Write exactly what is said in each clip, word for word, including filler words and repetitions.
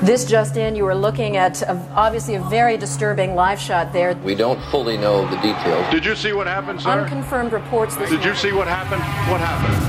This just in, you were looking at a, obviously a very disturbing live shot there. We don't fully know the details. Did you see what happened, sir? Unconfirmed reports this Did you morning. see what happened? What happened?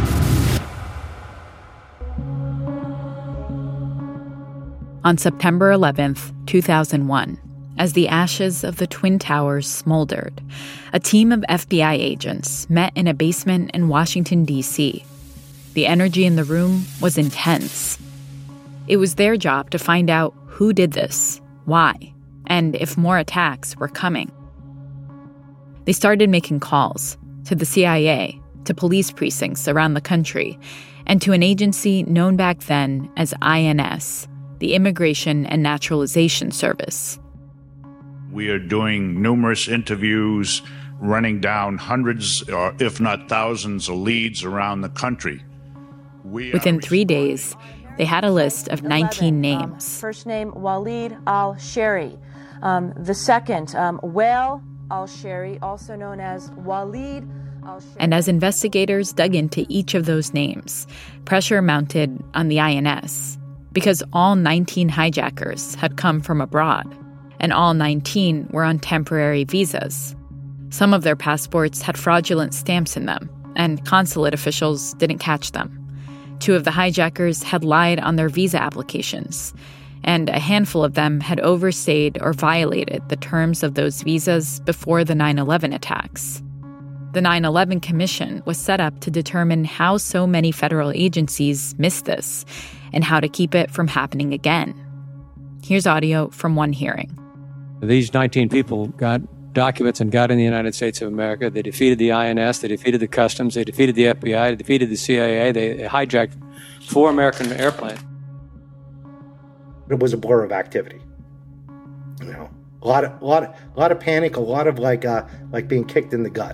On September eleventh, two thousand one, as the ashes of the Twin Towers smoldered, a team of F B I agents met in a basement in Washington, D C. The energy in the room was intense. It was their job to find out who did this, why, and if more attacks were coming. They started making calls to the C I A, to police precincts around the country, and to an agency known back then as I N S, the Immigration and Naturalization Service. We are doing numerous interviews, running down hundreds, or if not thousands, of leads around the country. We Within three days, they had a list of nineteen names. Um, first name, Walid al-Shari. Um, the second, um, Wael al-Shari, also known as Walid al-Shari. And as investigators dug into each of those names, pressure mounted on the I N S, because all nineteen hijackers had come from abroad, and all nineteen were on temporary visas. Some of their passports had fraudulent stamps in them, and consulate officials didn't catch them. Two of the hijackers had lied on their visa applications, and a handful of them had overstayed or violated the terms of those visas before the nine eleven attacks. The nine eleven Commission was set up to determine how so many federal agencies missed this and how to keep it from happening again. Here's audio from one hearing. These nineteen people got documents and got in the United States of America. They defeated the I N S, they defeated the Customs, they defeated the F B I, they defeated the C I A, they hijacked four American airplanes. It was a blur of activity. You know, a lot of, a lot of, a lot of panic, a lot of like, uh, like being kicked in the gut.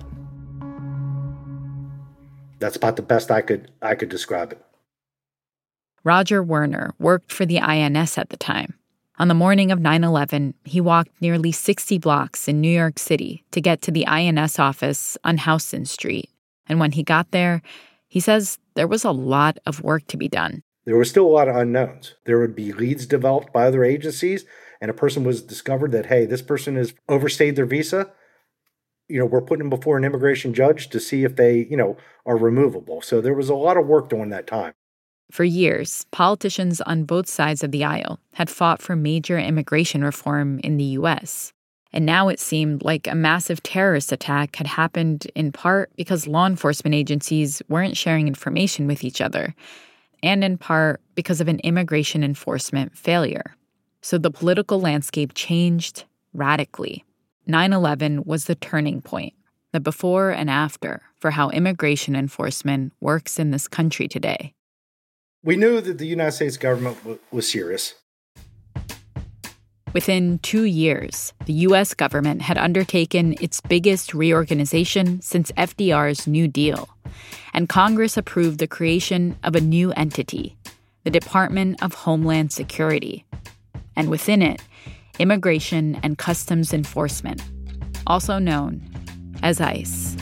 That's about the best I could, I could describe it. Roger Werner worked for the I N S at the time. On the morning of nine eleven, he walked nearly sixty blocks in New York City to get to the I N S office on Houston Street. And when he got there, he says there was a lot of work to be done. There was still a lot of unknowns. There would be leads developed by other agencies, and a person was discovered that, hey, this person has overstayed their visa. You know, we're putting them before an immigration judge to see if they, you know, are removable. So there was a lot of work during that time. For years, politicians on both sides of the aisle had fought for major immigration reform in the U S. And now it seemed like a massive terrorist attack had happened in part because law enforcement agencies weren't sharing information with each other, and in part because of an immigration enforcement failure. So the political landscape changed radically. nine eleven was the turning point, the before and after for how immigration enforcement works in this country today. We knew that the United States government w- was serious. Within two years, the U S government had undertaken its biggest reorganization since F D R's New Deal, and Congress approved the creation of a new entity, the Department of Homeland Security, and within it, Immigration and Customs Enforcement, also known as ICE.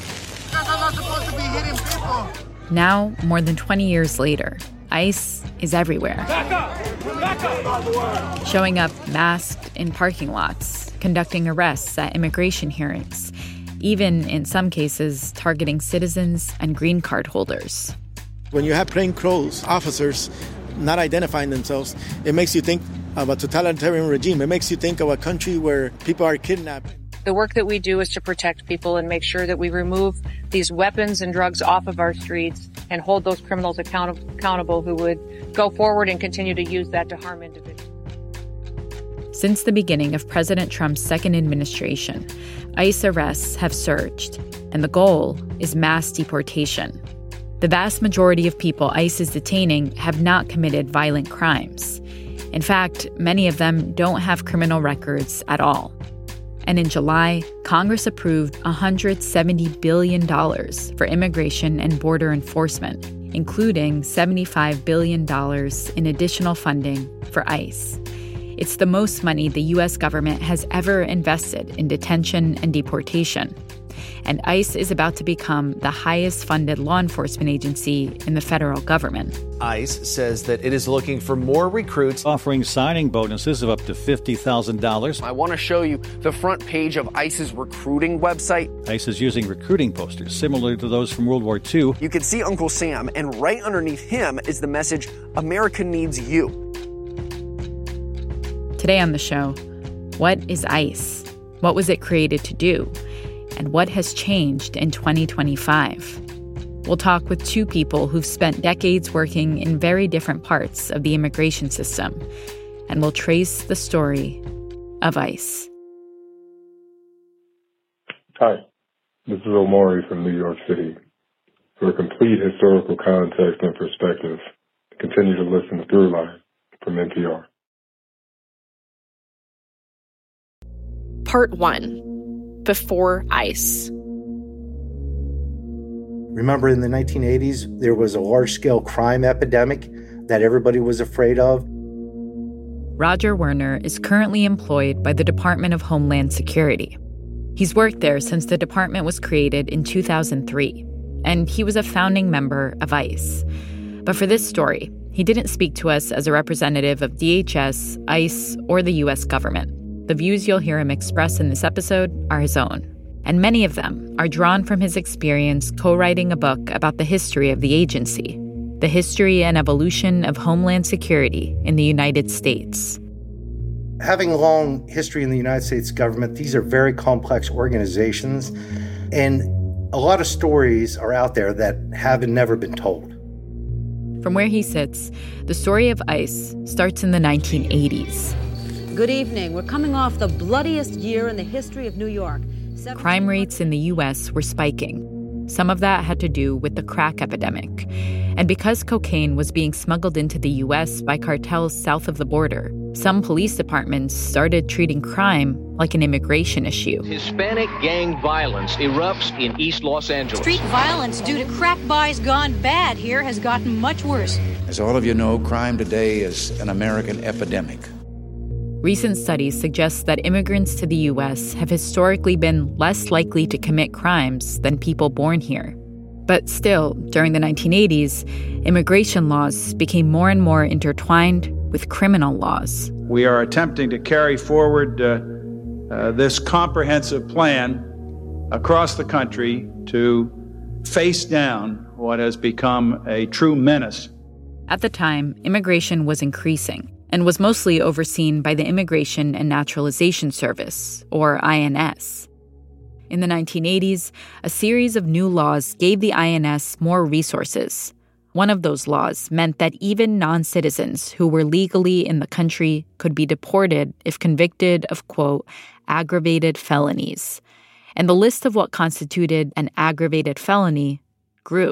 Now, more than twenty years later, ICE is everywhere. Back up! Back up! Showing up masked in parking lots, conducting arrests at immigration hearings, even in some cases targeting citizens and green card holders. When you have plainclothes officers not identifying themselves, it makes you think of a totalitarian regime. It makes you think of a country where people are kidnapped. The work that we do is to protect people and make sure that we remove these weapons and drugs off of our streets and hold those criminals account- accountable who would go forward and continue to use that to harm individuals. Since the beginning of President Trump's second administration, ICE arrests have surged, and the goal is mass deportation. The vast majority of people ICE is detaining have not committed violent crimes. In fact, many of them don't have criminal records at all. And in July, Congress approved one hundred seventy billion dollars for immigration and border enforcement, including seventy-five billion dollars in additional funding for ICE. It's the most money the U S government has ever invested in detention and deportation. and ICE is about to become the highest-funded law enforcement agency in the federal government. ICE says that it is looking for more recruits, offering signing bonuses of up to fifty thousand dollars. I want to show you the front page of ICE's recruiting website. ICE is using recruiting posters similar to those from World War Two. You can see Uncle Sam, and right underneath him is the message, America needs you. Today on the show, what is ICE? What was it created to do? And what has changed in twenty twenty-five? We'll talk with two people who've spent decades working in very different parts of the immigration system, and we'll trace the story of ICE. Hi, this is Omari from New York City. For a complete historical context and perspective, continue to listen to Throughline from N P R. Part one, Before ICE. Remember in the nineteen eighties, there was a large-scale crime epidemic that everybody was afraid of. Roger Werner is currently employed by the Department of Homeland Security. He's worked there since the department was created in two thousand three, and he was a founding member of ICE. But for this story, he didn't speak to us as a representative of D H S, ICE, or the U S government. The views you'll hear him express in this episode are his own, and many of them are drawn from his experience co-writing a book about the history of the agency, the history and evolution of Homeland Security in the United States. Having a long history in the United States government, these are very complex organizations, and a lot of stories are out there that have never been told. From where he sits, the story of ICE starts in the nineteen eighties. Good evening. We're coming off the bloodiest year in the history of New York. Seven- Crime rates in the U S were spiking. Some of that had to do with the crack epidemic. And because cocaine was being smuggled into the U S by cartels south of the border, some police departments started treating crime like an immigration issue. Hispanic gang violence erupts in East Los Angeles. Street violence due to crack buys gone bad here has gotten much worse. As all of you know, crime today is an American epidemic. Recent studies suggest that immigrants to the U S have historically been less likely to commit crimes than people born here. But still, during the nineteen eighties, immigration laws became more and more intertwined with criminal laws. We are attempting to carry forward uh, uh, this comprehensive plan across the country to face down what has become a true menace. At the time, immigration was increasing and was mostly overseen by the Immigration and Naturalization Service, or I N S. In the nineteen eighties, a series of new laws gave the I N S more resources. One of those laws meant that even non-citizens who were legally in the country could be deported if convicted of, quote, aggravated felonies. And the list of what constituted an aggravated felony grew.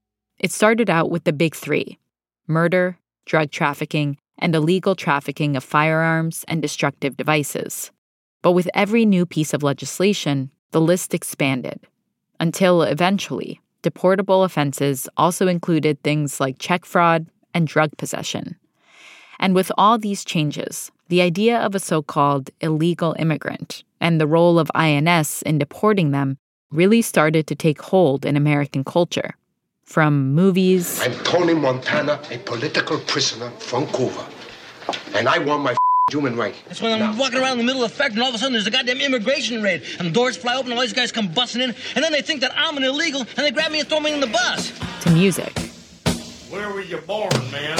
It started out with the big three: murder, drug trafficking, and illegal trafficking of firearms and destructive devices. But with every new piece of legislation, the list expanded, until eventually, deportable offenses also included things like check fraud and drug possession. And with all these changes, the idea of a so-called illegal immigrant and the role of I N S in deporting them really started to take hold in American culture. From movies... I'm Tony Montana, a political prisoner from Cuba. And I want my human right. That's when I'm now. walking around in the middle of the factory, and all of a sudden there's a goddamn immigration raid. And the doors fly open, and all these guys come busting in. And then they think that I'm an illegal, and they grab me and throw me in the bus. To music. Where were you born, man?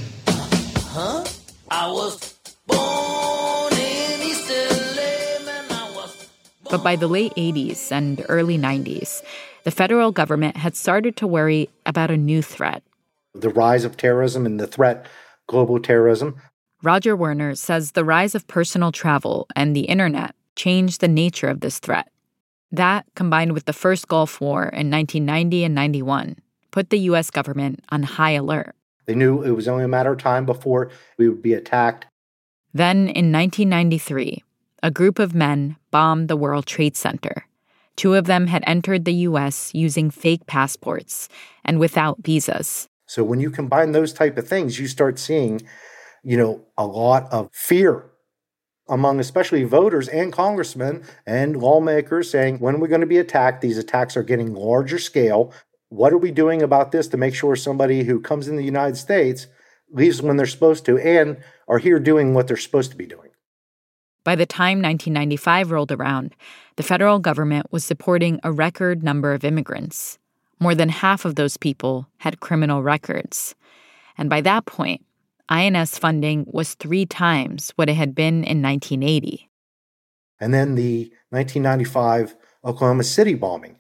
Huh? I was born in East L A, man. I was born. But by the late eighties and early nineties, the federal government had started to worry about a new threat. The rise of terrorism and the threat, global terrorism. Roger Werner says the rise of personal travel and the internet changed the nature of this threat. That, combined with the first Gulf War in nineteen ninety and ninety-one, put the U S government on high alert. They knew it was only a matter of time before we would be attacked. Then, in nineteen ninety-three, a group of men bombed the World Trade Center. Two of them had entered the U S using fake passports and without visas. So when you combine those type of things, you start seeing, you know, a lot of fear among especially voters and congressmen and lawmakers saying, when are we going to be attacked? These attacks are getting larger scale. What are we doing about this to make sure somebody who comes in the United States leaves when they're supposed to and are here doing what they're supposed to be doing? By the time nineteen ninety-five rolled around, the federal government was deporting a record number of immigrants. More than half of those people had criminal records. And by that point, I N S funding was three times what it had been in nineteen eighty. And then the nineteen ninety-five Oklahoma City bombing.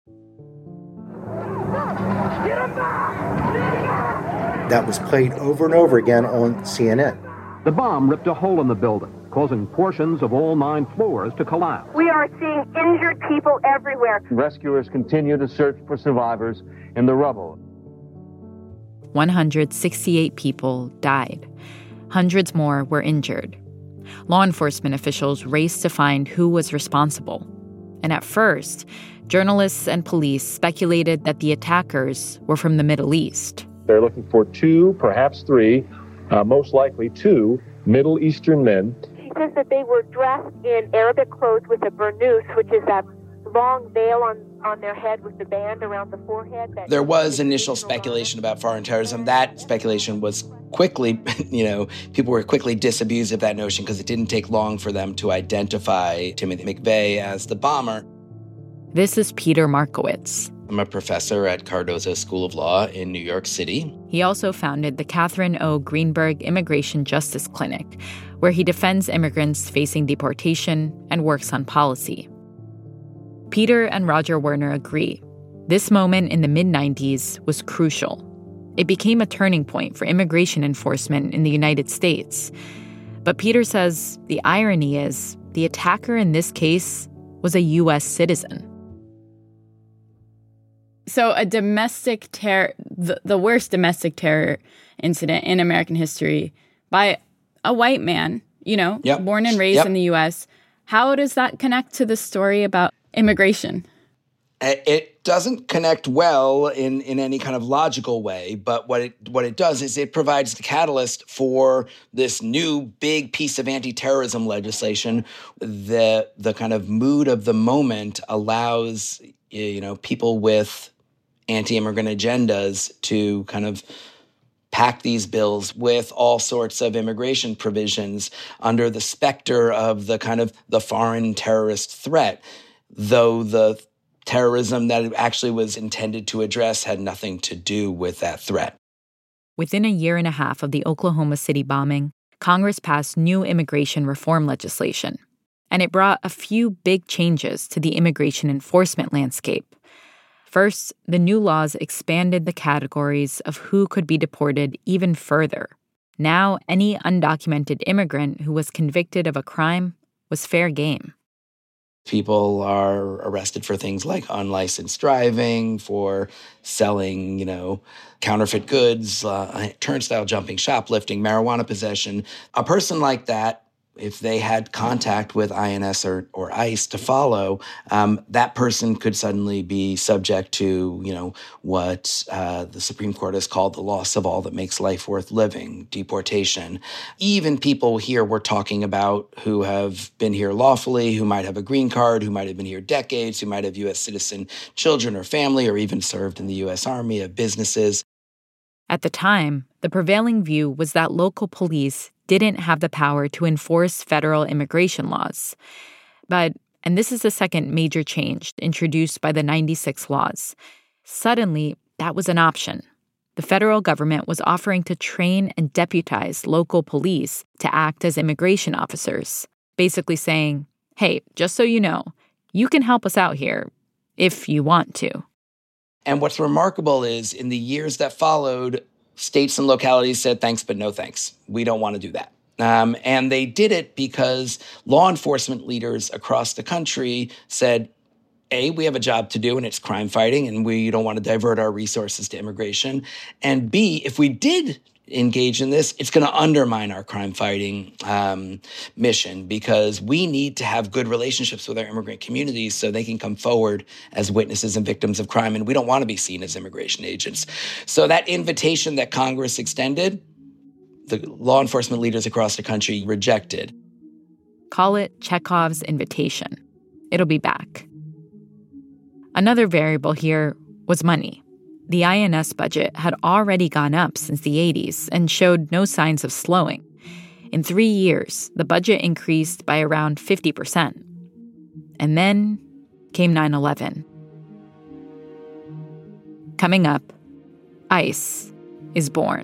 That was played over and over again on C N N. The bomb ripped a hole in the building, causing portions of all nine floors to collapse. We are seeing injured people everywhere. Rescuers continue to search for survivors in the rubble. one hundred sixty-eight people died. Hundreds more were injured. Law enforcement officials raced to find who was responsible. And at first, journalists and police speculated that the attackers were from the Middle East. They're looking for two, perhaps three, uh, most likely two Middle Eastern men. She says that they were dressed in Arabic clothes with a burnous, which is that long veil on, on their head with the band around the forehead. That there was initial speculation about foreign terrorism. That speculation was quickly, you know, people were quickly disabused of that notion because it didn't take long for them to identify Timothy McVeigh as the bomber. This is Peter Markowitz. I'm a professor at Cardozo School of Law in New York City. He also founded the Catherine O. Greenberg Immigration Justice Clinic, where he defends immigrants facing deportation and works on policy. Peter and Roger Werner agree. This moment in the mid nineties was crucial. It became a turning point for immigration enforcement in the United States. But Peter says the irony is the attacker in this case was a U S citizen. So a domestic terror, the, the worst domestic terror incident in American history by a white man, you know, yep. born and raised yep. in the U S. How does that connect to the story about immigration? It doesn't connect well in, in any kind of logical way, but what it what it does is it provides the catalyst for this new big piece of anti-terrorism legislation. The the kind of mood of the moment allows, you know, people with anti-immigrant agendas to kind of pack these bills with all sorts of immigration provisions under the specter of the kind of the foreign terrorist threat, though the terrorism that it actually was intended to address had nothing to do with that threat. Within a year and a half of the Oklahoma City bombing, Congress passed new immigration reform legislation, and it brought a few big changes to the immigration enforcement landscape. First, the new laws expanded the categories of who could be deported even further. Now, any undocumented immigrant who was convicted of a crime was fair game. People are arrested for things like unlicensed driving, for selling, you know, counterfeit goods, uh, turnstile jumping, shoplifting, marijuana possession. A person like that, if they had contact with I N S or, or ICE to follow, um, that person could suddenly be subject to, you know, what uh, the Supreme Court has called the loss of all that makes life worth living, deportation. Even people here we're talking about who have been here lawfully, who might have a green card, who might have been here decades, who might have U S citizen children or family, or even served in the U S Army, have businesses. At the time, the prevailing view was that local police didn't have the power to enforce federal immigration laws. But, and this is the second major change introduced by the ninety-six laws, suddenly that was an option. The federal government was offering to train and deputize local police to act as immigration officers, basically saying, hey, just so you know, you can help us out here if you want to. And what's remarkable is in the years that followed, states and localities said, thanks, but no thanks. We don't want to do that. Um, and they did it because law enforcement leaders across the country said, A, we have a job to do, and it's crime fighting, and we don't want to divert our resources to immigration. And B, if we did engage in this, it's going to undermine our crime fighting um, mission, because we need to have good relationships with our immigrant communities so they can come forward as witnesses and victims of crime, and we don't want to be seen as immigration agents. So that invitation that Congress extended, the law enforcement leaders across the country rejected. Call it Chekhov's invitation. It'll be back. Another variable here was money. The I N S budget had already gone up since the eighties and showed no signs of slowing. In three years, the budget increased by around fifty percent. And then came nine eleven. Coming up, ICE is born.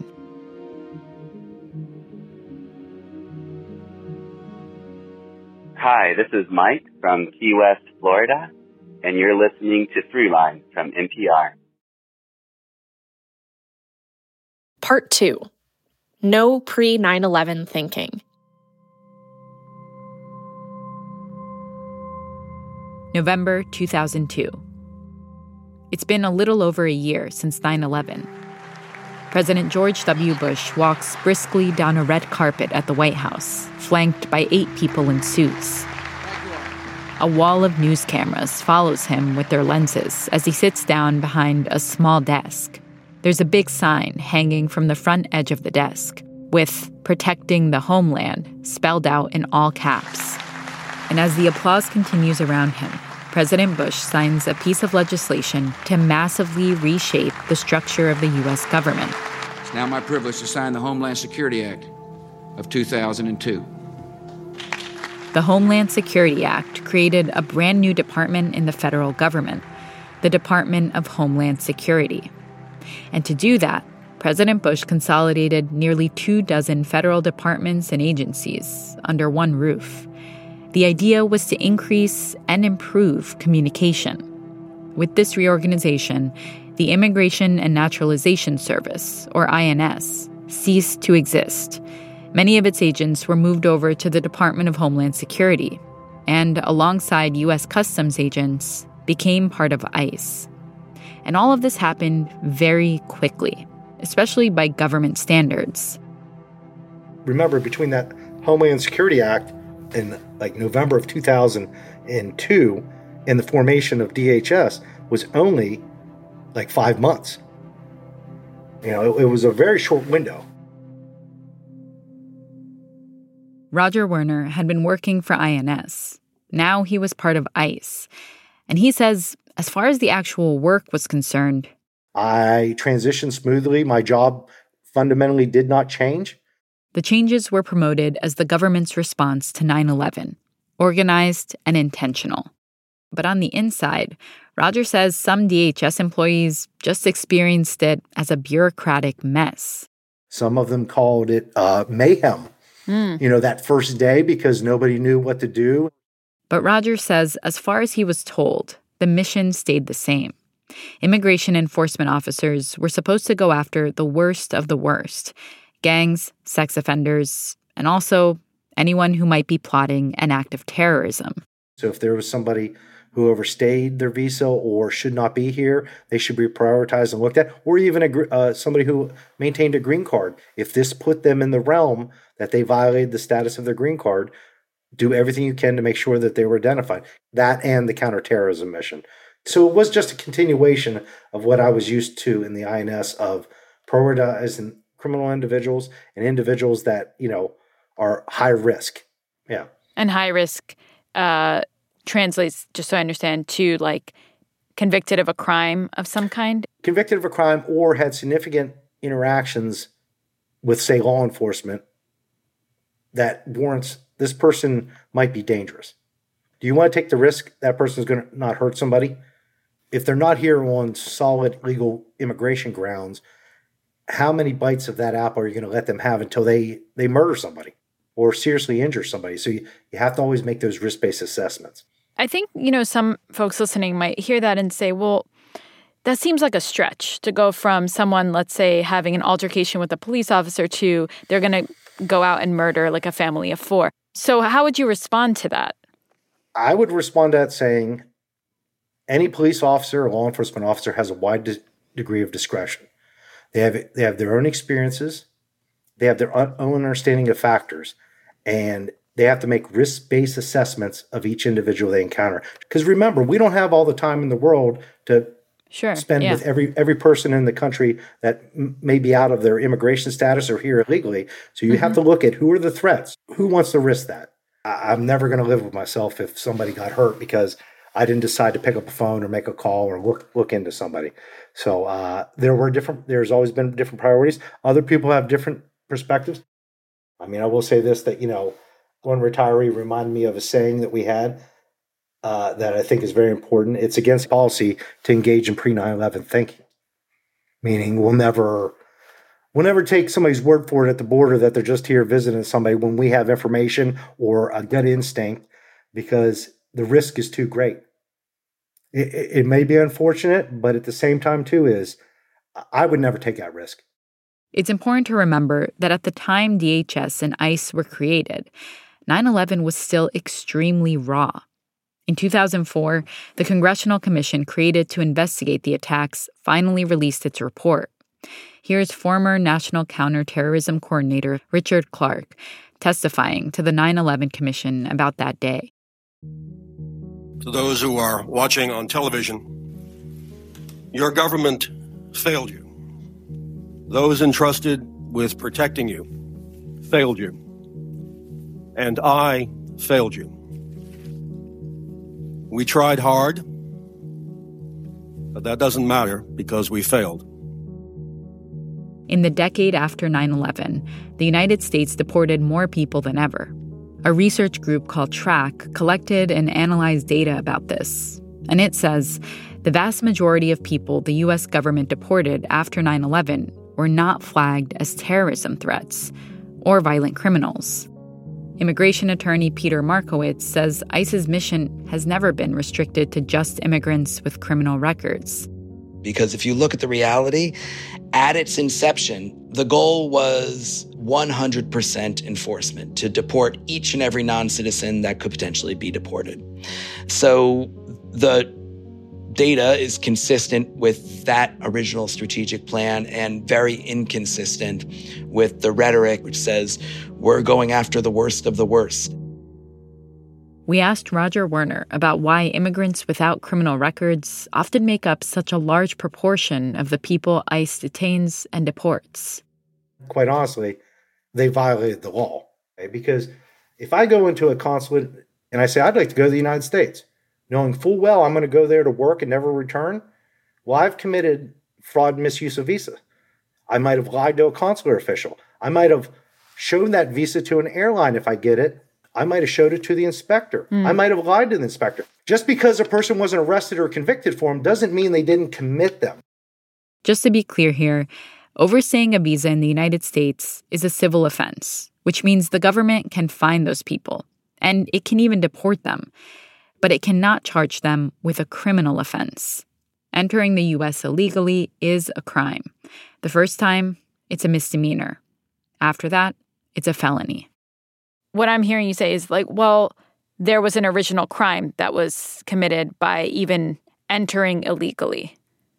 Hi, this is Mike from Key West, Florida, and you're listening to Throughline from N P R. Part two. No pre nine eleven thinking. November two thousand two. It's been a little over a year since nine eleven. President George W. Bush walks briskly down a red carpet at the White House, flanked by eight people in suits. A wall of news cameras follows him with their lenses as he sits down behind a small desk. There's a big sign hanging from the front edge of the desk with "Protecting the Homeland" spelled out in all caps. And as the applause continues around him, President Bush signs a piece of legislation to massively reshape the structure of the U S government. It's now my privilege to sign the Homeland Security Act of two thousand two. The Homeland Security Act created a brand new department in the federal government, the Department of Homeland Security. And to do that, President Bush consolidated nearly two dozen federal departments and agencies under one roof. The idea was to increase and improve communication. With this reorganization, the Immigration and Naturalization Service, or I N S, ceased to exist. Many of its agents were moved over to the Department of Homeland Security, and alongside U S Customs agents, became part of ICE. And all of this happened very quickly, especially by government standards. Remember, between that Homeland Security Act in like November of two thousand two and the formation of D H S was only like five months. You know, it, it was a very short window. Roger Werner had been working for I N S. Now he was part of ICE. And he says, as far as the actual work was concerned, I transitioned smoothly. My job fundamentally did not change. The changes were promoted as the government's response to nine eleven, organized and intentional. But on the inside, Roger says some D H S employees just experienced it as a bureaucratic mess. Some of them called it uh, mayhem, mm. you know, that first day because nobody knew what to do. But Roger says as far as he was told, the mission stayed the same. Immigration enforcement officers were supposed to go after the worst of the worst: gangs, sex offenders, and also anyone who might be plotting an act of terrorism. So if there was somebody who overstayed their visa or should not be here, they should be prioritized and looked at, or even a, uh, somebody who maintained a green card. If this put them in the realm that they violated the status of their green card, do everything you can to make sure that they were identified. That and the counterterrorism mission. So it was just a continuation of what I was used to in the I N S of prioritizing criminal individuals and individuals that, you know, are high risk. Yeah. And high risk uh, translates, just so I understand, to like convicted of a crime of some kind? Convicted of a crime or had significant interactions with, say, law enforcement that warrants this person might be dangerous. Do you want to take the risk that person is going to not hurt somebody? If they're not here on solid legal immigration grounds, how many bites of that apple are you going to let them have until they, they murder somebody or seriously injure somebody? So you, you have to always make those risk-based assessments. I think, you know, some folks listening might hear that and say, well, that seems like a stretch to go from someone, let's say, having an altercation with a police officer to they're going to go out and murder like a family of four. So how would you respond to that? I would respond to that saying any police officer or law enforcement officer has a wide de- degree of discretion. They have they have their own experiences. They have their own understanding of factors. And they have to make risk-based assessments of each individual they encounter. Because remember, we don't have all the time in the world to sure, spend yeah. with every every person in the country that m- may be out of their immigration status or here illegally. So you mm-hmm. have to look at who are the threats. Who wants to risk that? I- I'm never going to live with myself if somebody got hurt because I didn't decide to pick up a phone or make a call or look look into somebody. So uh, there were different. There's always been different priorities. Other people have different perspectives. I mean, I will say this: that you know, one retiree reminded me of a saying that we had uh, that I think is very important. It's against policy to engage in pre nine eleven thinking, meaning we'll never we'll never take somebody's word for it at the border that they're just here visiting somebody when we have information or a gut instinct, because the risk is too great. It, it may be unfortunate, but at the same time, too, is I would never take that risk. It's important to remember that at the time D H S and ICE were created, nine eleven was still extremely raw. In two thousand four, the Congressional Commission created to investigate the attacks finally released its report. Here's former National Counterterrorism Coordinator Richard Clarke testifying to the nine eleven Commission about that day. To those who are watching on television, your government failed you. Those entrusted with protecting you failed you. And I failed you. We tried hard, but that doesn't matter because we failed. In the decade after nine eleven, the United States deported more people than ever. A research group called TRACK collected and analyzed data about this, and it says the vast majority of people the U S government deported after nine eleven were not flagged as terrorism threats or violent criminals. Immigration attorney Peter Markowitz says ICE's mission has never been restricted to just immigrants with criminal records. Because if you look at the reality, at its inception, the goal was one hundred percent enforcement, to deport each and every non-citizen that could potentially be deported. So the data is consistent with that original strategic plan and very inconsistent with the rhetoric which says we're going after the worst of the worst. We asked Roger Werner about why immigrants without criminal records often make up such a large proportion of the people ICE detains and deports. Quite honestly, they violated the law. Okay? Because if I go into a consulate and I say, I'd like to go to the United States, knowing full well I'm going to go there to work and never return, well, I've committed fraud and misuse of visa. I might have lied to a consular official. I might have shown that visa to an airline if I get it. I might have showed it to the inspector. Mm. I might have lied to the inspector. Just because a person wasn't arrested or convicted for them doesn't mean they didn't commit them. Just to be clear here, overstaying a visa in the United States is a civil offense, which means the government can fine those people, and it can even deport them. But it cannot charge them with a criminal offense. Entering the U S illegally is a crime. The first time, it's a misdemeanor. After that, it's a felony. What I'm hearing you say is like, well, there was an original crime that was committed by even entering illegally.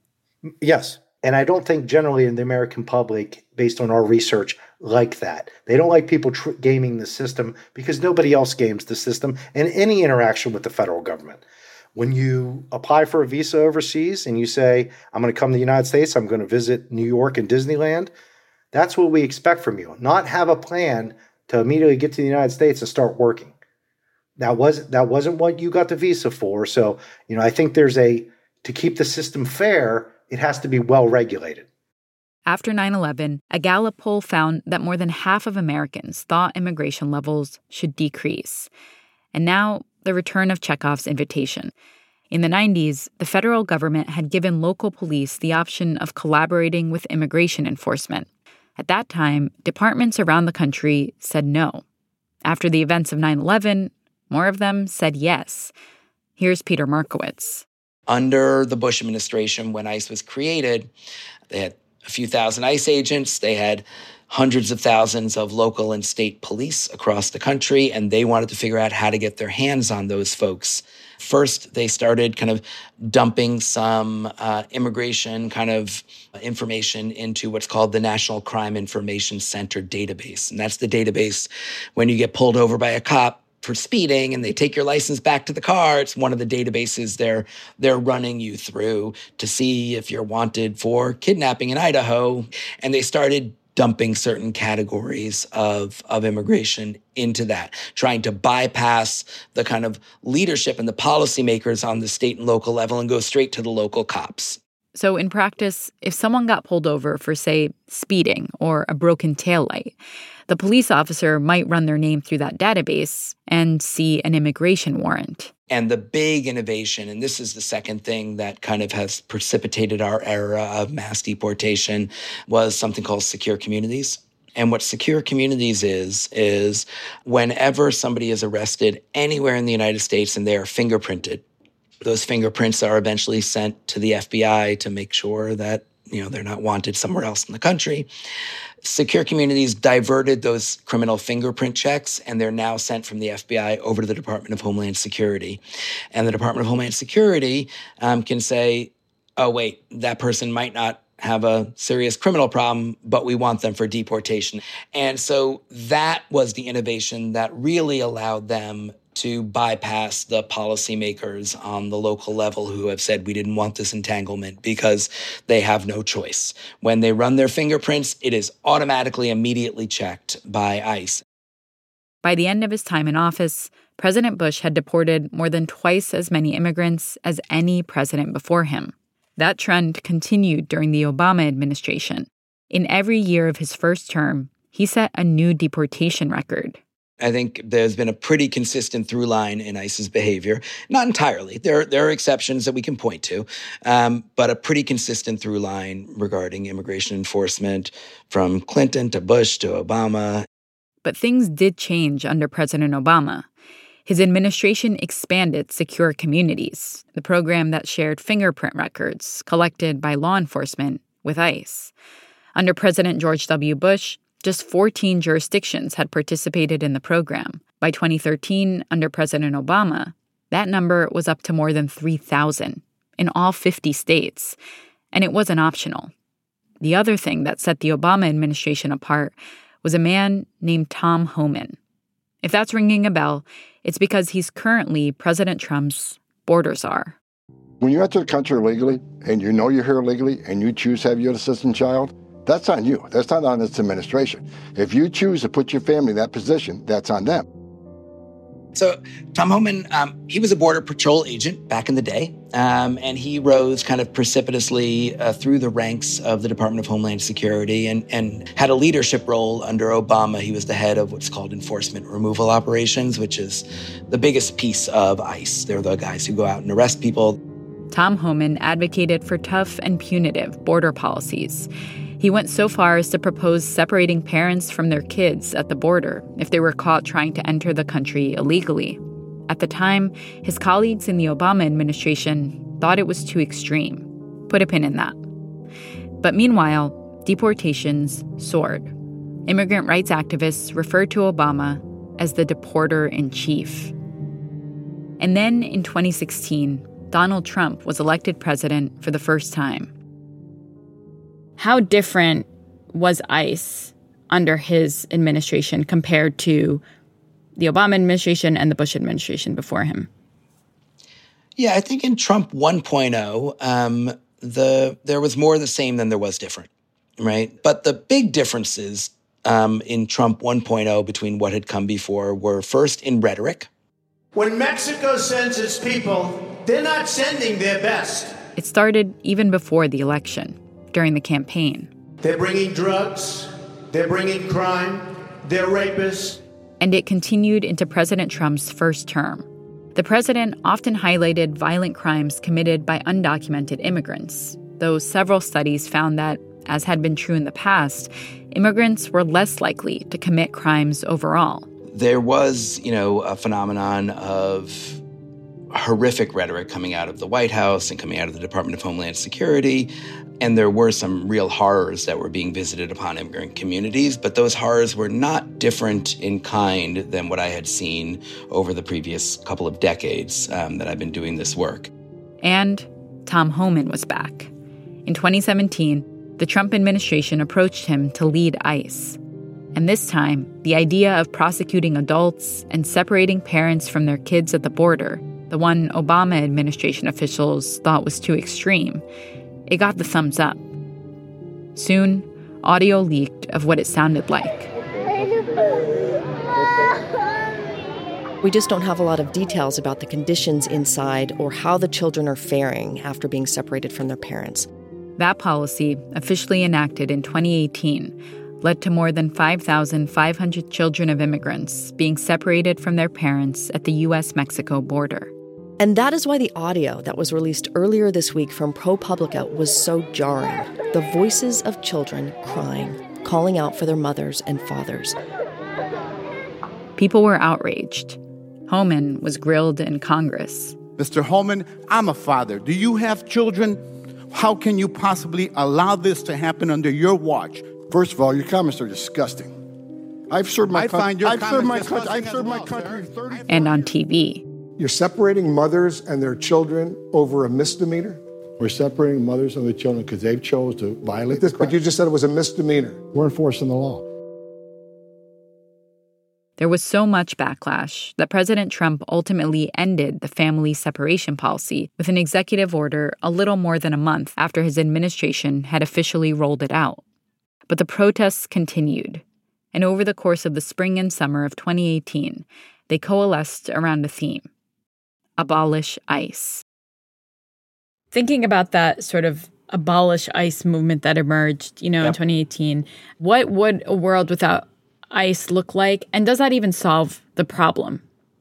Yes. And I don't think generally in the American public, based on our research, like that. They don't like people tr- gaming the system because nobody else games the system in any interaction with the federal government. When you apply for a visa overseas and you say, I'm going to come to the United States, I'm going to visit New York and Disneyland, that's what we expect from you. Not have a plan to immediately get to the United States and start working. That was that wasn't what you got the visa for. So, you know, I think there's a, to keep the system fair, it has to be well regulated. After nine eleven, a Gallup poll found that more than half of Americans thought immigration levels should decrease. And now, the return of Chekhov's invitation. In the nineties, the federal government had given local police the option of collaborating with immigration enforcement. At that time, departments around the country said no. After the events of nine eleven, more of them said yes. Here's Peter Markowitz. Under the Bush administration, when ICE was created, they had a few thousand ICE agents. They had hundreds of thousands of local and state police across the country, and they wanted to figure out how to get their hands on those folks. First, they started kind of dumping some uh, immigration kind of information into what's called the National Crime Information Center database. And that's the database when you get pulled over by a cop for speeding and they take your license back to the car. It's one of the databases they're they're running you through to see if you're wanted for kidnapping in Idaho. And they started dumping certain categories of, of immigration into that, trying to bypass the kind of leadership and the policymakers on the state and local level and go straight to the local cops. So in practice, if someone got pulled over for, say, speeding or a broken taillight, the police officer might run their name through that database and see an immigration warrant. And the big innovation, and this is the second thing that kind of has precipitated our era of mass deportation, was something called secure communities. And what secure communities is, is whenever somebody is arrested anywhere in the United States and they are fingerprinted, those fingerprints are eventually sent to the F B I to make sure that, you know, they're not wanted somewhere else in the country. Secure communities diverted those criminal fingerprint checks, and they're now sent from the F B I over to the Department of Homeland Security. And the Department of Homeland Security um, can say, oh, wait, that person might not have a serious criminal problem, but we want them for deportation. And so that was the innovation that really allowed them to bypass the policymakers on the local level who have said we didn't want this entanglement, because they have no choice. When they run their fingerprints, it is automatically immediately checked by ICE. By the end of his time in office, President Bush had deported more than twice as many immigrants as any president before him. That trend continued during the Obama administration. In every year of his first term, he set a new deportation record. I think there's been a pretty consistent through line in ICE's behavior. Not entirely. There, there are exceptions that we can point to, um, but a pretty consistent through line regarding immigration enforcement from Clinton to Bush to Obama. But things did change under President Obama. His administration expanded Secure Communities, the program that shared fingerprint records collected by law enforcement with ICE. Under President George W. Bush, just fourteen jurisdictions had participated in the program. By twenty thirteen, under President Obama, that number was up to more than three thousand in all fifty states, and it wasn't optional. The other thing that set the Obama administration apart was a man named Tom Homan. If that's ringing a bell, it's because he's currently President Trump's border czar. When you enter the country illegally, and you know you're here illegally, and you choose to have your citizen child, that's on you. That's not on this administration. If you choose to put your family in that position, that's on them. So Tom Homan, um, he was a Border Patrol agent back in the day, um, and he rose kind of precipitously uh, through the ranks of the Department of Homeland Security and, and had a leadership role under Obama. He was the head of what's called enforcement removal operations, which is the biggest piece of ICE. They're the guys who go out and arrest people. Tom Homan advocated for tough and punitive border policies. He went so far as to propose separating parents from their kids at the border if they were caught trying to enter the country illegally. At the time, his colleagues in the Obama administration thought it was too extreme. Put a pin in that. But meanwhile, deportations soared. Immigrant rights activists referred to Obama as the deporter-in-chief. And then in twenty sixteen, Donald Trump was elected president for the first time. How different was ICE under his administration compared to the Obama administration and the Bush administration before him? Yeah, I think in Trump one point oh, um, the there was more the same than there was different, right? But the big differences um, in Trump one point oh between what had come before were first in rhetoric. When Mexico sends its people, they're not sending their best. It started even before the election, during the campaign. They're bringing drugs, they're bringing crime, they're rapists. And it continued into President Trump's first term. The president often highlighted violent crimes committed by undocumented immigrants, though several studies found that, as had been true in the past, immigrants were less likely to commit crimes overall. There was, you know, a phenomenon of horrific rhetoric coming out of the White House and coming out of the Department of Homeland Security. And there were some real horrors that were being visited upon immigrant communities, but those horrors were not different in kind than what I had seen over the previous couple of decades um, that I've been doing this work. And Tom Homan was back. In twenty seventeen, the Trump administration approached him to lead ICE. And this time, the idea of prosecuting adults and separating parents from their kids at the border, the one Obama administration officials thought was too extreme, it got the thumbs up. Soon, audio leaked of what it sounded like. We just don't have a lot of details about the conditions inside or how the children are faring after being separated from their parents. That policy, officially enacted in twenty eighteen, led to more than five thousand five hundred children of immigrants being separated from their parents at the U S Mexico border. And that is why the audio that was released earlier this week from ProPublica was so jarring. The voices of children crying, calling out for their mothers and fathers. People were outraged. Homan was grilled in Congress. Mister Homan, I'm a father. Do you have children? How can you possibly allow this to happen under your watch? First of all, your comments are disgusting. I've served my I country. find your I've served my comments country. I've served my well, country thirty. And on T V. You're separating mothers and their children over a misdemeanor? We're separating mothers and their children because they've chose to violate this. the But you just said it was a misdemeanor. We're enforcing the law. There was so much backlash that President Trump ultimately ended the family separation policy with an executive order a little more than a month after his administration had officially rolled it out. But the protests continued, and over the course of the spring and summer of twenty eighteen, they coalesced around a theme: abolish ICE. Thinking about that sort of abolish ICE movement that emerged, you know, yep. in twenty eighteen, what would a world without ICE look like? And does that even solve the problem?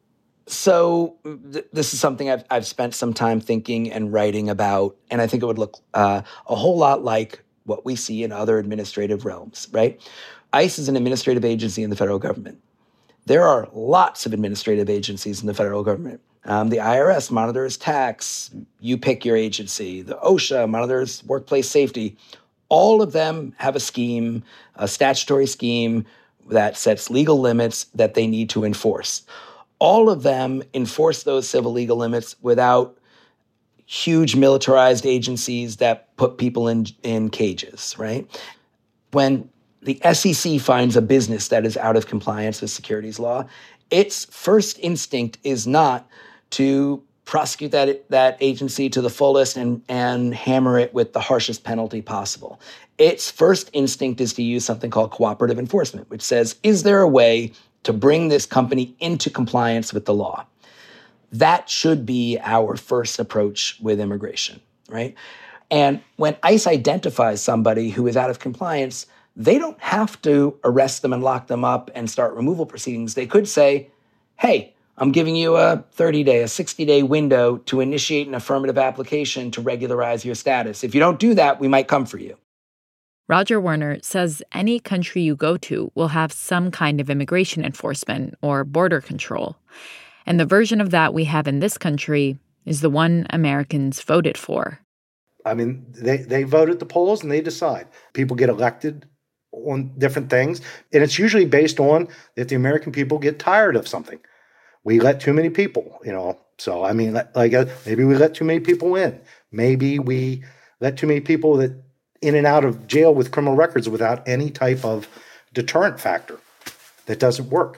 So th- this is something I've, I've spent some time thinking and writing about, and I think it would look uh, a whole lot like what we see in other administrative realms, right? ICE is an administrative agency in the federal government. There are lots of administrative agencies in the federal government. Um, the I R S monitors tax. You pick your agency. The OSHA monitors workplace safety. All of them have a scheme, a statutory scheme that sets legal limits that they need to enforce. All of them enforce those civil legal limits without huge militarized agencies that put people in, in cages, right? When the S E C finds a business that is out of compliance with securities law, its first instinct is not to prosecute that, that agency to the fullest and, and hammer it with the harshest penalty possible. Its first instinct is to use something called cooperative enforcement, which says, is there a way to bring this company into compliance with the law? That should be our first approach with immigration, right? And when ICE identifies somebody who is out of compliance, they don't have to arrest them and lock them up and start removal proceedings. They could say, hey, I'm giving you a thirty-day, a sixty-day window to initiate an affirmative application to regularize your status. If you don't do that, we might come for you. Roger Werner says any country you go to will have some kind of immigration enforcement or border control. And the version of that we have in this country is the one Americans voted for. I mean, they, they vote at the polls and they decide. People get elected on different things, and it's usually based on that the American people get tired of something. We let too many people, you know. So, I mean, like uh, maybe we let too many people in. Maybe we let too many people that in and out of jail with criminal records without any type of deterrent factor. That doesn't work.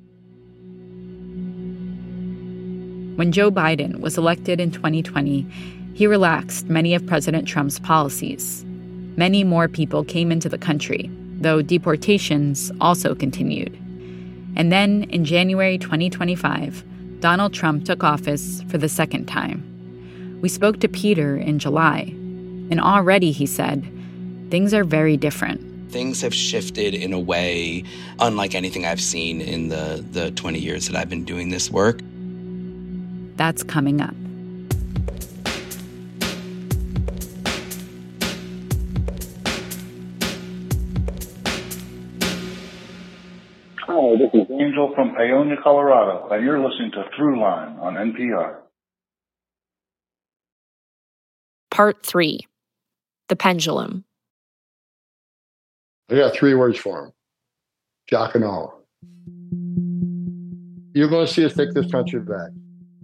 When Joe Biden was elected in twenty twenty, he relaxed many of President Trump's policies. Many more people came into the country, though deportations also continued. And then, in January twenty twenty-five, Donald Trump took office for the second time. We spoke to Peter in July, and already, he said, things are very different. Things have shifted in a way unlike anything I've seen in the, the twenty years that I've been doing this work. That's coming up. Hi, this is Angel from Paonia, Colorado, and you're listening to Throughline on N P R. Part three, the pendulum. I got three words for him. Shock and awe. You're going to see us take this country back.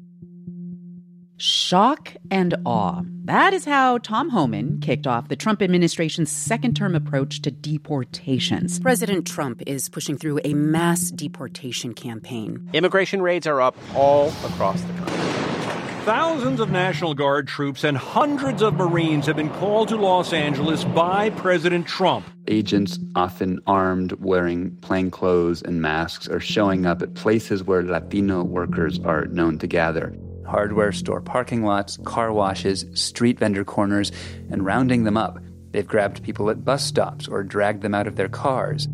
Shock and awe. That is how Tom Homan kicked off the Trump administration's second-term approach to deportations. President Trump is pushing through a mass deportation campaign. Immigration raids are up all across the country. Thousands of National Guard troops and hundreds of Marines have been called to Los Angeles by President Trump. Agents, often armed, wearing plain clothes and masks, are showing up at places where Latino workers are known to gather. Hardware store parking lots, car washes, street vendor corners, and rounding them up. They've grabbed people at bus stops or dragged them out of their cars.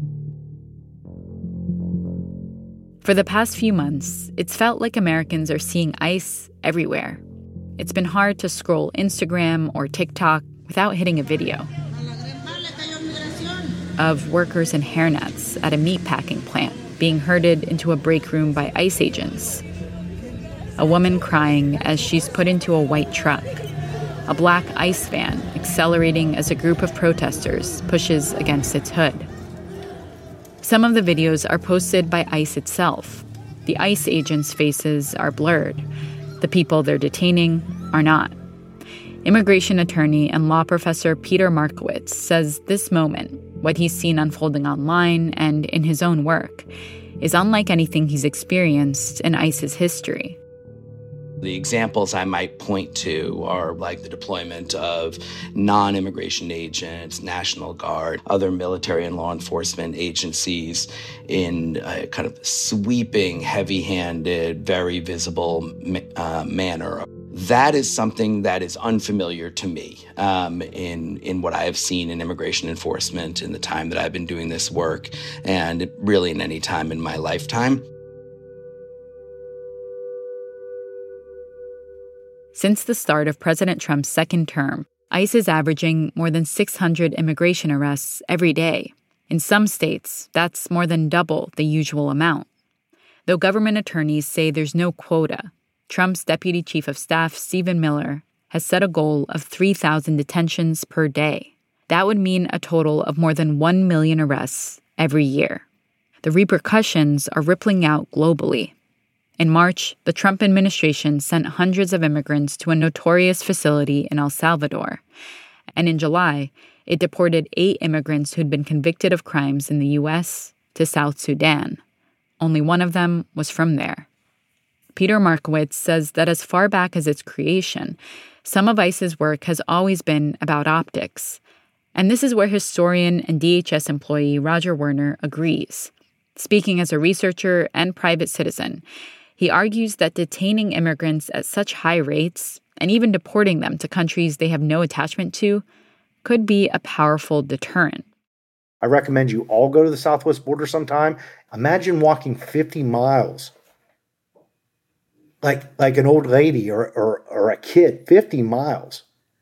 For the past few months, it's felt like Americans are seeing ICE everywhere. It's been hard to scroll Instagram or TikTok without hitting a video of workers in hairnets at a meatpacking plant being herded into a break room by ICE agents. A woman crying as she's put into a white truck. A black ICE van accelerating as a group of protesters pushes against its hood. Some of the videos are posted by ICE itself. The ICE agents' faces are blurred. The people they're detaining are not. Immigration attorney and law professor Peter Markowitz says this moment, what he's seen unfolding online and in his own work, is unlike anything he's experienced in ICE's history. The examples I might point to are like the deployment of non-immigration agents, National Guard, other military and law enforcement agencies in a kind of sweeping, heavy-handed, very visible uh, manner. That is something that is unfamiliar to me um, in, in what I have seen in immigration enforcement in the time that I've been doing this work, and really in any time in my lifetime. Since the start of President Trump's second term, ICE is averaging more than six hundred immigration arrests every day. In some states, that's more than double the usual amount. Though government attorneys say there's no quota, Trump's deputy chief of staff, Stephen Miller, has set a goal of three thousand detentions per day. That would mean a total of more than one million arrests every year. The repercussions are rippling out globally. In March, the Trump administration sent hundreds of immigrants to a notorious facility in El Salvador. And in July, it deported eight immigrants who'd been convicted of crimes in the U S to South Sudan. Only one of them was from there. Peter Markowitz says that as far back as its creation, some of ICE's work has always been about optics. And this is where historian and D H S employee Roger Werner agrees. Speaking as a researcher and private citizen, he argues that detaining immigrants at such high rates, and even deporting them to countries they have no attachment to, could be a powerful deterrent. I recommend you all go to the southwest border sometime. Imagine walking fifty miles, like like an old lady or, or, or a kid, fifty miles.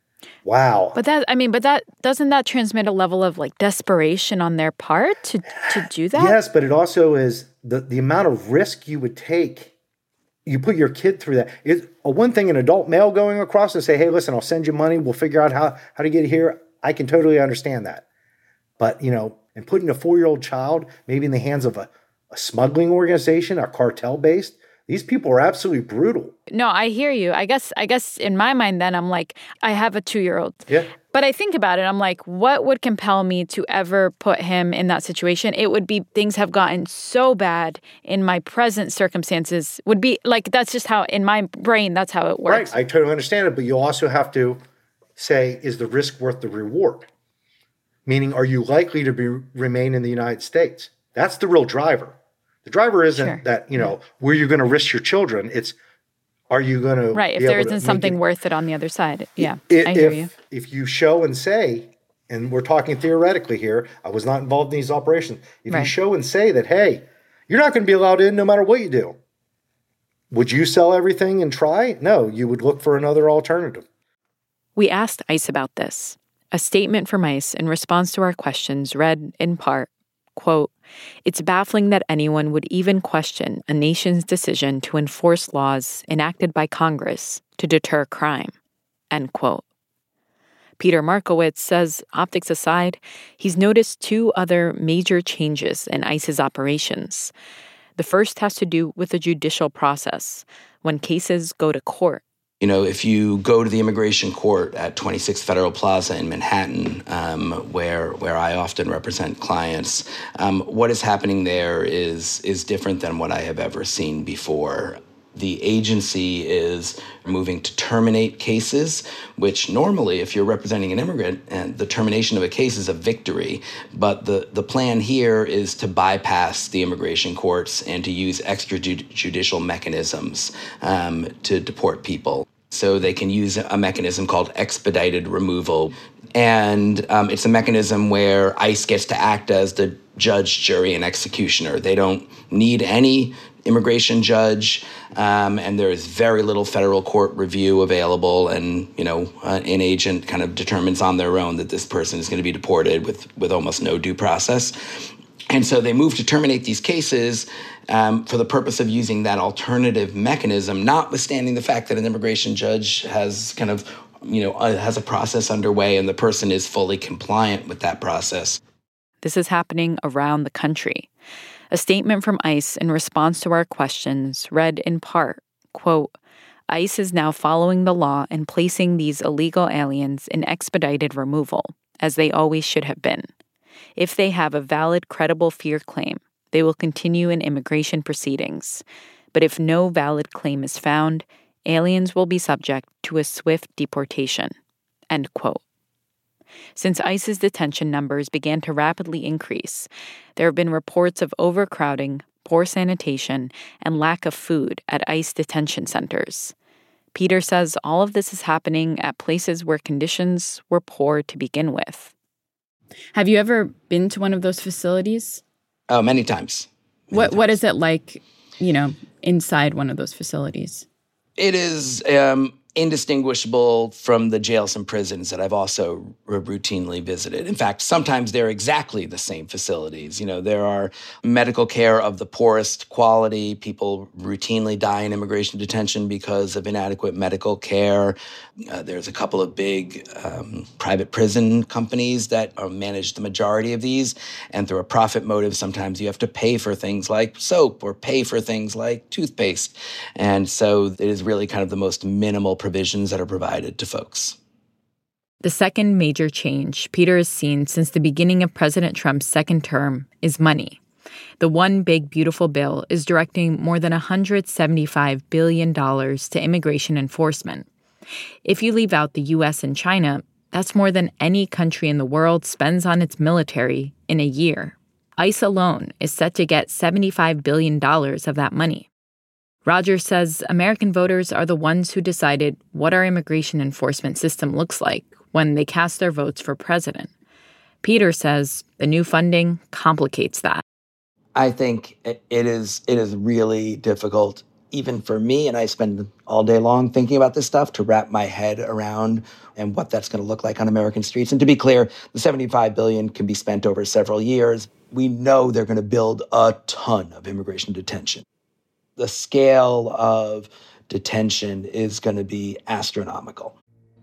Wow. But that, I mean, but that, doesn't that transmit a level of like desperation on their part to, to do that? Yes, but it also is the, the amount of risk you would take. You put your kid through that. It's one thing, an adult male going across and say, hey, listen, I'll send you money. We'll figure out how, how to get here. I can totally understand that. But, you know, and putting a four-year-old child maybe in the hands of a, a smuggling organization, a cartel-based, these people are absolutely brutal. No, I hear you. I guess I guess in my mind then I'm like, I have a two-year-old. Yeah. But I think about it, I'm like, what would compel me to ever put him in that situation? It would be things have gotten so bad in my present circumstances. Would be like, that's just how, in my brain, that's how it works. Right, I totally understand it, but you also have to say, is the risk worth the reward? Meaning, are you likely to be remain in the United States? That's the real driver. The driver isn't sure. that, you know, where you're going to risk your children. It's, are you going to Right, if there isn't something it, worth it on the other side. Yeah, it, I hear if, you. If you show and say, and we're talking theoretically here, I was not involved in these operations. If right. you show and say that, hey, you're not going to be allowed in no matter what you do. Would you sell everything and try? No, you would look for another alternative. We asked ICE about this. A statement from ICE in response to our questions read, in part, quote, "It's baffling that anyone would even question a nation's decision to enforce laws enacted by Congress to deter crime," end quote. Peter Markowitz says, optics aside, he's noticed two other major changes in ICE's operations. The first has to do with the judicial process, when cases go to court. You know, if you go to the immigration court at twenty-six Federal Plaza in Manhattan, um, where where I often represent clients, um, what is happening there is is different than what I have ever seen before. The agency is moving to terminate cases, which normally, if you're representing an immigrant, and the termination of a case is a victory. But the, the plan here is to bypass the immigration courts and to use extrajudicial mechanisms um, to deport people. So they can use a mechanism called expedited removal. And um, it's a mechanism where ICE gets to act as the judge, jury, and executioner. They don't need any immigration judge, um, and there is very little federal court review available, and, you know, uh, an agent kind of determines on their own that this person is going to be deported with, with almost no due process. And so they move to terminate these cases um, for the purpose of using that alternative mechanism, notwithstanding the fact that an immigration judge has kind of, you know, uh, has a process underway and the person is fully compliant with that process. This is happening around the country. A statement from ICE in response to our questions read in part, quote, ICE is now following the law and placing these illegal aliens in expedited removal, as they always should have been. If they have a valid, credible fear claim, they will continue in immigration proceedings. But if no valid claim is found, aliens will be subject to a swift deportation, end quote. Since ICE's detention numbers began to rapidly increase, there have been reports of overcrowding, poor sanitation, and lack of food at ICE detention centers. Peter says all of this is happening at places where conditions were poor to begin with. Have you ever been to one of those facilities? Oh, many times. Many what times. What is it like, you know, inside one of those facilities? It is um, indistinguishable from the jails and prisons that I've also r- routinely visited. In fact, sometimes they're exactly the same facilities. You know, there are medical care of the poorest quality. People routinely die in immigration detention because of inadequate medical care. Uh, there's a couple of big um, private prison companies that uh, manage the majority of these. And through a profit motive, sometimes you have to pay for things like soap or pay for things like toothpaste. And so it is really kind of the most minimal provisions that are provided to folks. The second major change Peter has seen since the beginning of President Trump's second term is money. The One Big Beautiful Bill is directing more than one hundred seventy-five billion dollars to immigration enforcement. If you leave out the U S and China, that's more than any country in the world spends on its military in a year. ICE alone is set to get seventy-five billion dollars of that money. Rogers says American voters are the ones who decided what our immigration enforcement system looks like when they cast their votes for president. Peter says the new funding complicates that. I think it is it is really difficult, even for me, and I spend all day long thinking about this stuff, to wrap my head around and what that's going to look like on American streets. And to be clear, the seventy-five billion dollars can be spent over several years. We know they're going to build a ton of immigration detention. The scale of detention is going to be astronomical.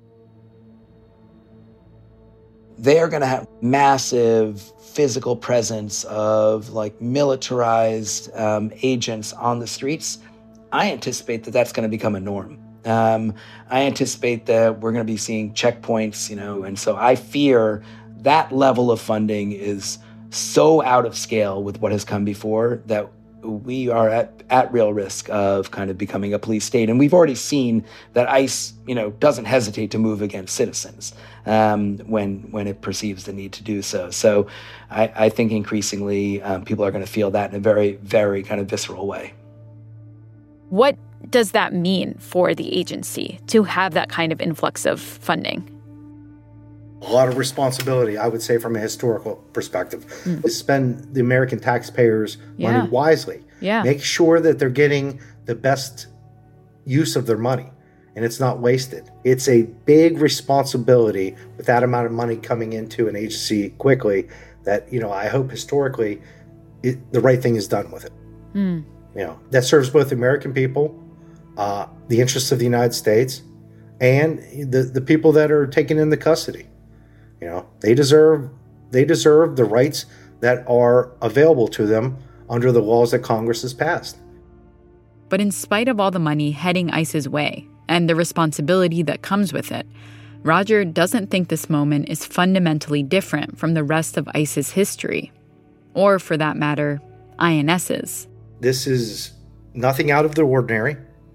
They are going to have massive physical presence of like militarized um, agents on the streets. I anticipate that that's going to become a norm. Um, I anticipate that we're going to be seeing checkpoints, you know, and so I fear that level of funding is so out of scale with what has come before that we are at, at real risk of kind of becoming a police state. And we've already seen that ICE, you know, doesn't hesitate to move against citizens um, when when it perceives the need to do so. So I, I think increasingly um, people are going to feel that in a very, very kind of visceral way. What does that mean for the agency to have that kind of influx of funding? A lot of responsibility, I would say, from a historical perspective, Mm. is spend the American taxpayers' Yeah. money wisely. Yeah. Make sure that they're getting the best use of their money and it's not wasted. It's a big responsibility with that amount of money coming into an agency quickly that, you know, I hope historically it, the right thing is done with it. Mm. You know, that serves both the American people, uh, the interests of the United States, and the, the people that are taken into custody. You know, they deserve they deserve the rights that are available to them under the laws that Congress has passed. But in spite of all the money heading ICE's way and the responsibility that comes with it, Roger doesn't think this moment is fundamentally different from the rest of ICE's history, or for that matter, INS's. This is nothing out of the ordinary.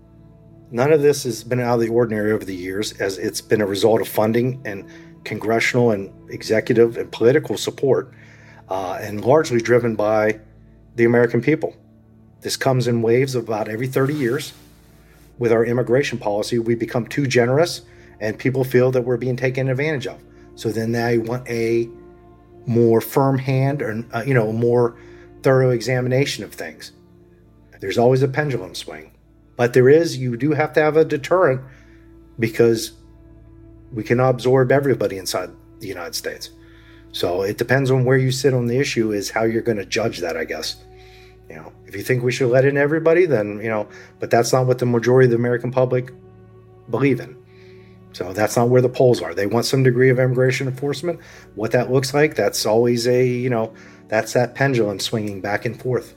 None of this has been out of the ordinary over the years, as it's been a result of funding and congressional and executive and political support, uh, and largely driven by the American people. This comes in waves of about every thirty years. With our immigration policy, we become too generous, and people feel that we're being taken advantage of. So then they want a more firm hand, or uh, you know, a more thorough examination of things. There's always a pendulum swing. But there is, you do have to have a deterrent, because we cannot absorb everybody inside the United States. So it depends on where you sit on the issue, is how you're going to judge that, I guess. You know, if you think we should let in everybody, then, you know, but that's not what the majority of the American public believe in. So that's not where the polls are. They want some degree of immigration enforcement. What that looks like, that's always a, you know, that's that pendulum swinging back and forth.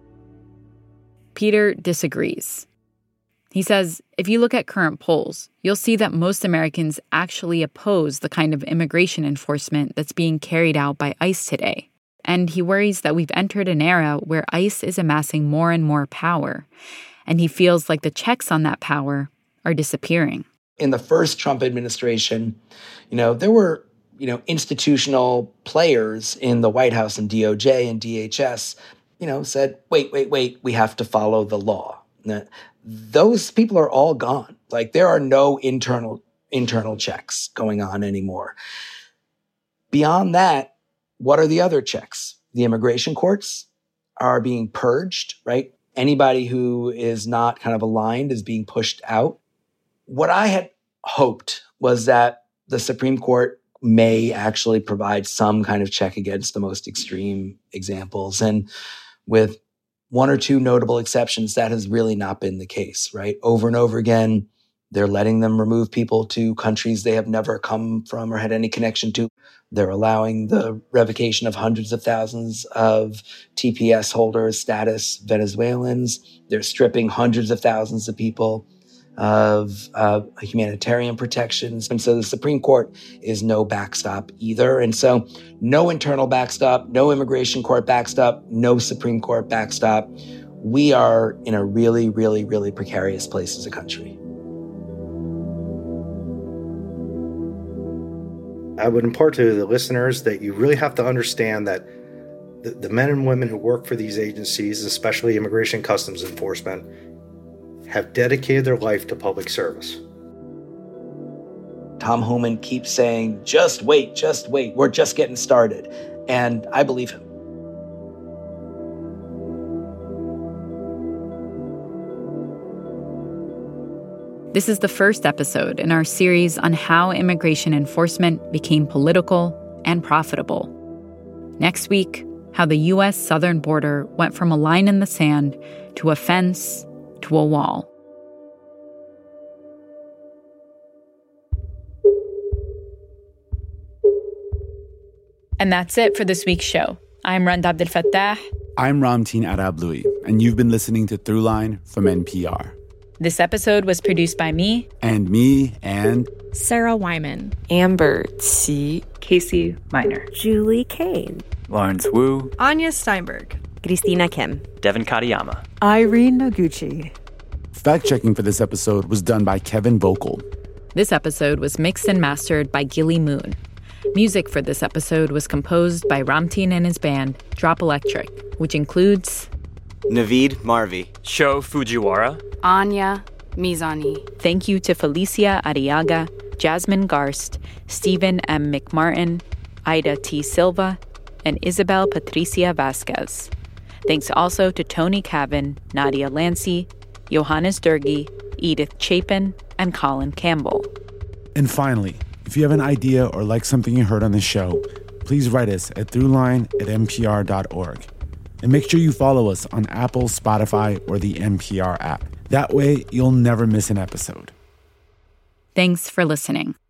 Peter disagrees. He says, if you look at current polls, you'll see that most Americans actually oppose the kind of immigration enforcement that's being carried out by ICE today. And he worries that we've entered an era where ICE is amassing more and more power. And he feels like the checks on that power are disappearing. In the first Trump administration, you know, there were, you know, institutional players in the White House and D O J and D H S, you know, said, wait, wait, wait, we have to follow the law. Those people are all gone. Like, there are no internal internal checks going on anymore. Beyond that, what are the other checks? The immigration courts are being purged, right? Anybody who is not kind of aligned is being pushed out. What I had hoped was that the Supreme Court may actually provide some kind of check against the most extreme examples. And with one or two notable exceptions, that has really not been the case, right? Over and over again, they're letting them remove people to countries they have never come from or had any connection to. They're allowing the revocation of hundreds of thousands of T P S holders, status Venezuelans. They're stripping hundreds of thousands of people of uh, humanitarian protections. And so the Supreme Court is no backstop either. And so no internal backstop, no immigration court backstop, no Supreme Court backstop. We are in a really, really, really precarious place as a country. I would impart to the listeners that you really have to understand that the, the men and women who work for these agencies, especially Immigration and Customs Enforcement, have dedicated their life to public service. Tom Homan keeps saying, just wait, just wait, we're just getting started. And I believe him. This is the first episode in our series on how immigration enforcement became political and profitable. Next week, how the U S southern border went from a line in the sand to a fence to a wall. And that's it for this week's show. I'm Rand Abdel Fattah. I'm Ramteen Arablouei, and you've been listening to Throughline from N P R. This episode was produced by me. And me, and... Sarah Wyman. Amber T. Casey Minor. Julie Kane. Lawrence Wu. Anya Steinberg. Christina Kim. Devin Katayama. Irene Noguchi. Fact-checking for this episode was done by Kevin Vocal. This episode was mixed and mastered by Gilly Moon. Music for this episode was composed by Ramteen and his band, Drop Electric, which includes... Naveed Marvi. Sho Fujiwara. Anya Mizani. Thank you to Felicia Arriaga, Jasmine Garst, Stephen M. McMartin, Ida T. Silva, and Isabel Patricia Vasquez. Thanks also to Tony Cavan, Nadia Lancey, Johannes Durgi, Edith Chapin, and Colin Campbell. And finally, if you have an idea or like something you heard on the show, please write us at throughline at n p r dot org. And make sure you follow us on Apple, Spotify, or the N P R app. That way, you'll never miss an episode. Thanks for listening.